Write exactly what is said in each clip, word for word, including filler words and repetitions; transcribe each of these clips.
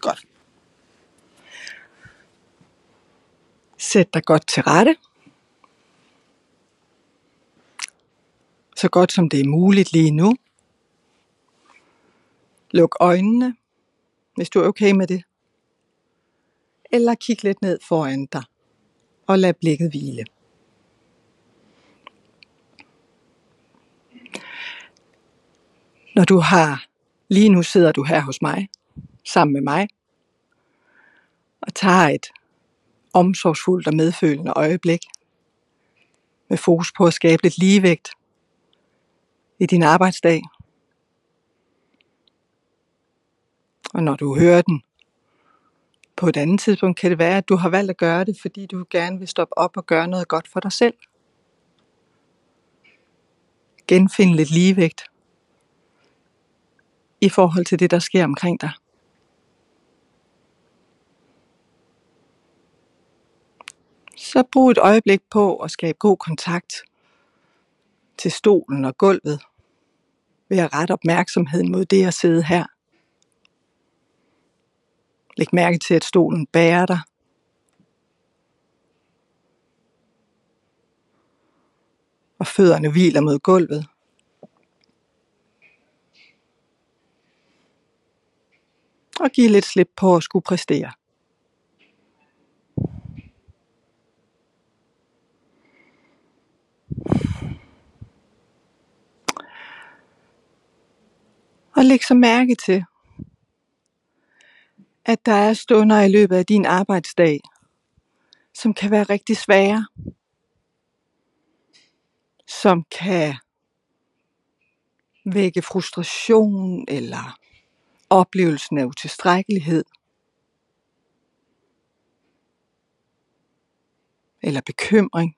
Godt. Sæt dig godt til rette. Så godt som det er muligt lige nu. Luk øjnene, hvis du er okay med det. Eller kig lidt ned foran dig, og lad blikket hvile. Når du har, lige nu sidder du her hos mig, sammen med mig, og tager et omsorgsfuldt og medfølende øjeblik, med fokus på at skabe lidt ligevægt i din arbejdsdag. Og når du hører den på et andet tidspunkt, kan det være, at du har valgt at gøre det, fordi du gerne vil stoppe op og gøre noget godt for dig selv. Genfinde lidt ligevægt i forhold til det, der sker omkring dig. Så brug et øjeblik på at skabe god kontakt til stolen og gulvet, ved at rette opmærksomheden mod det at sidde her. Læg mærke til, at stolen bærer dig. Og fødderne hviler mod gulvet. Og giv lidt slip på at skulle præstere. Og læg så mærke til, at der er stunder i løbet af din arbejdsdag, som kan være rigtig svære. Som kan vække frustration eller oplevelsen af utilstrækkelighed. Eller bekymring.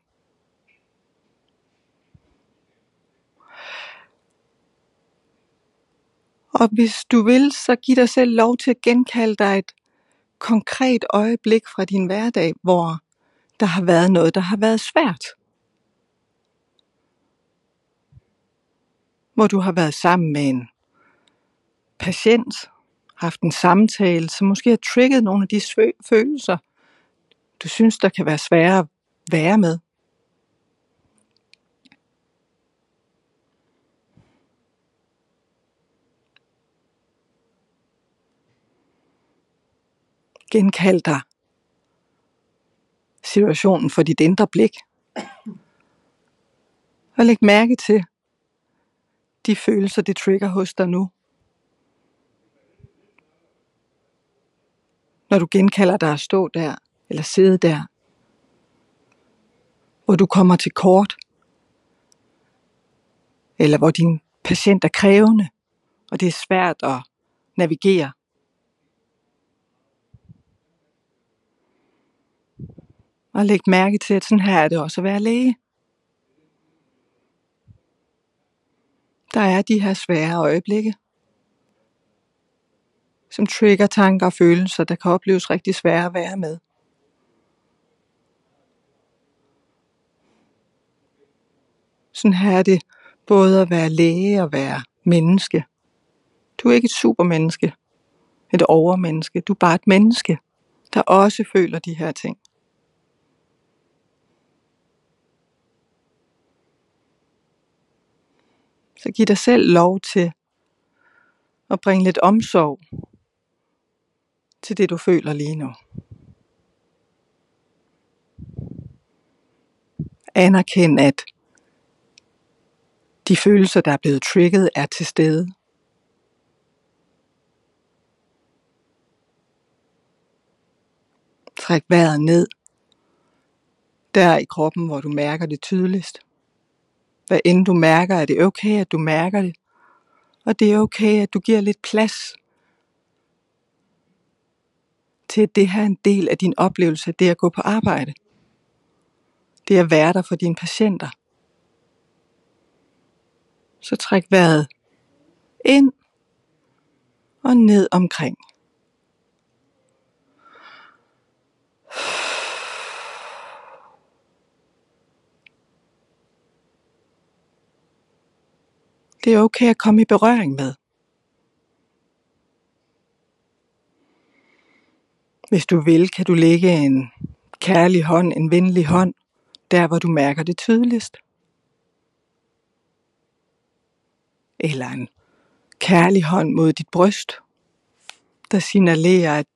Og hvis du vil, så giv dig selv lov til at genkalde dig et konkret øjeblik fra din hverdag, hvor der har været noget, der har været svært. Hvor du har været sammen med en patient, haft en samtale, som måske har trigget nogle af de følelser, du synes, der kan være svære at være med. Genkald dig situationen for dit indre blik. Og læg mærke til de følelser, det trigger hos dig nu. Når du genkalder dig at stå der, eller sidde der, hvor du kommer til kort, eller hvor din patient er krævende, og det er svært at navigere. Og læg mærke til, at sådan her er det også at være læge. Der er de her svære øjeblikke, som trigger tanker og følelser, der kan opleves rigtig svære at være med. Sådan her er det både at være læge og være menneske. Du er ikke et supermenneske, et overmenneske. Du er bare et menneske, der også føler de her ting. Så giv dig selv lov til at bringe lidt omsorg til det, du føler lige nu. Anerkend, at de følelser, der er blevet trigget, er til stede. Træk vejret ned. Der i kroppen, hvor du mærker det tydeligst. Hvad end du mærker, er det okay, at du mærker det. Og det er okay, at du giver lidt plads til, at det her er en del af din oplevelse, det at gå på arbejde. Det er at være der for dine patienter. Så træk vejret ind og ned omkring. Det er okay at komme i berøring med. Hvis du vil, kan du lægge en kærlig hånd, en venlig hånd, der hvor du mærker det tydeligst. Eller en kærlig hånd mod dit bryst, der signalerer, at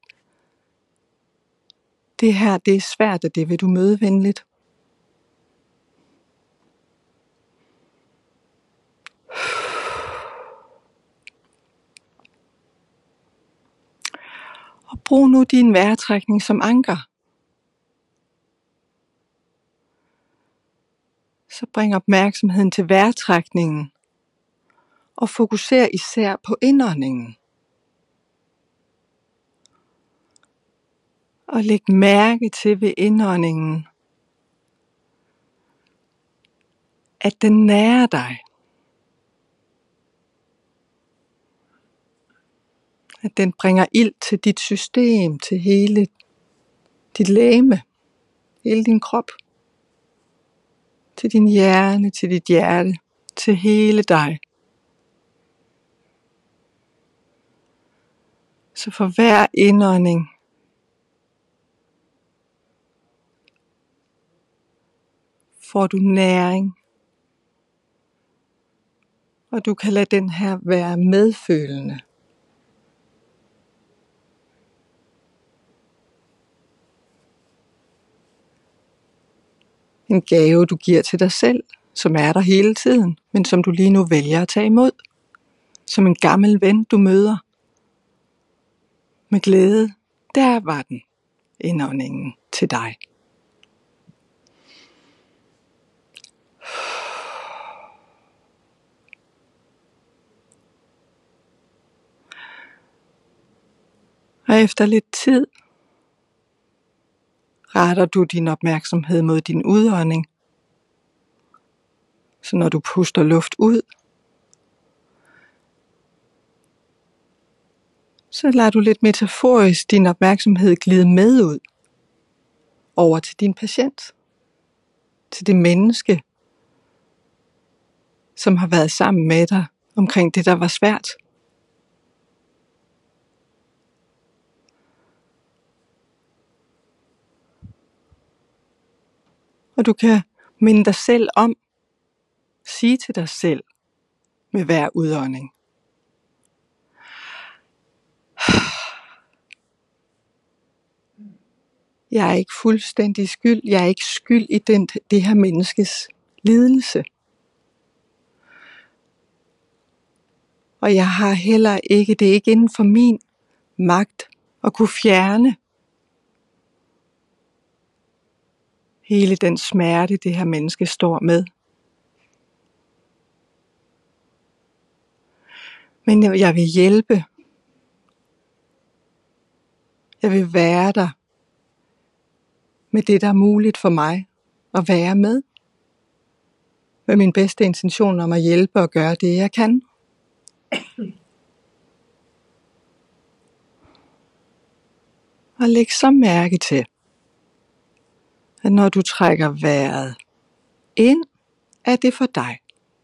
det her, det er svært, og det vil du møde venligt. Og brug nu din vejrtrækning som anker. Så bring opmærksomheden til vejrtrækningen, og fokuser især på indåndingen. Og læg mærke til ved indåndingen, at den nærer dig. At den bringer ild til dit system, til hele dit legeme, hele din krop. Til din hjerne, til dit hjerte, til hele dig. Så for hver indånding, får du næring. Og du kan lade den her være medfølende. En gave, du giver til dig selv, som er der hele tiden, men som du lige nu vælger at tage imod. Som en gammel ven, du møder. Med glæde, der var den indåndingen til dig. Og efter lidt tid, retter du din opmærksomhed mod din udånding. Så når du puster luft ud, så lader du lidt metaforisk din opmærksomhed glide med ud. Over til din patient. Til det menneske, som har været sammen med dig omkring det, der var svært. Og du kan minde dig selv om, sige til dig selv med hver udånding. Jeg er ikke fuldstændig skyld. Jeg er ikke skyld i den, det her menneskes lidelse. Og jeg har heller ikke, det er ikke inden for min magt at kunne fjerne hele den smerte, det her menneske står med. Men jeg vil hjælpe. Jeg vil være der med det, der er muligt for mig at være med. Med min bedste intention om at hjælpe og gøre det, jeg kan. Og læg så mærke til, at når du trækker vejret ind, er det for dig.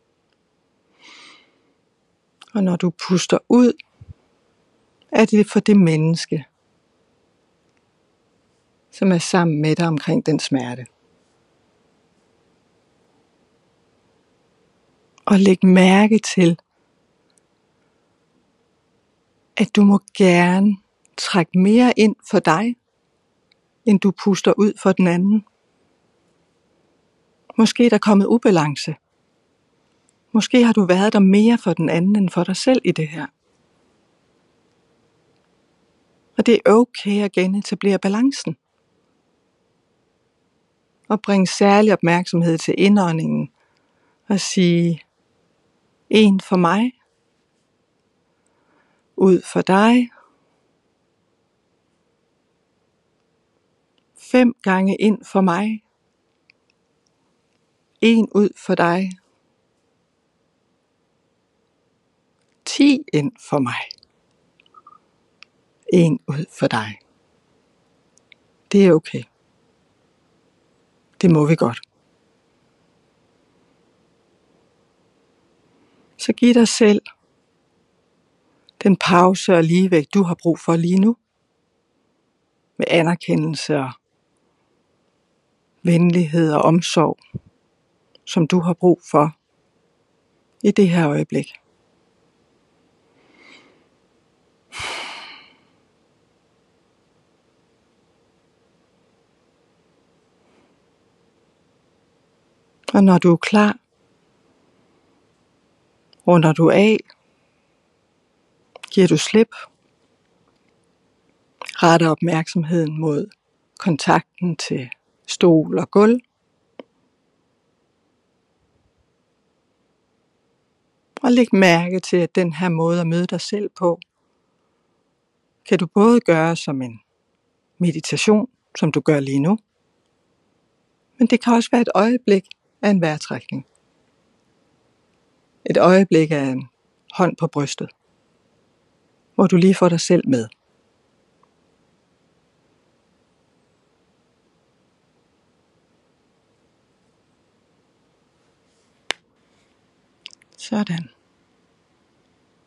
Og når du puster ud, er det for det menneske, som er sammen med dig omkring den smerte. Og læg mærke til, at du må gerne trække mere ind for dig, end du puster ud for den anden. Måske er der kommet ubalance. Måske har du været der mere for den anden end for dig selv i det her. Og det er okay at genetablere balancen. Og bringe særlig opmærksomhed til indåndingen. Og sige, en for mig. Ud for dig. Fem gange ind for mig. En ud for dig. Ti ind for mig. En ud for dig. Det er okay. Det må vi godt. Så giv dig selv den pause og ligevægt, du har brug for lige nu. med anerkendelse og venlighed og omsorg, som du har brug for i det her øjeblik. Og når du er klar, runder du af, giver du slip, retter opmærksomheden mod kontakten til stol og gulv, og læg mærke til, at den her måde at møde dig selv på, kan du både gøre som en meditation, som du gør lige nu, men det kan også være et øjeblik af en vejrtrækning. Et øjeblik af en hånd på brystet, hvor du lige får dig selv med. Sådan.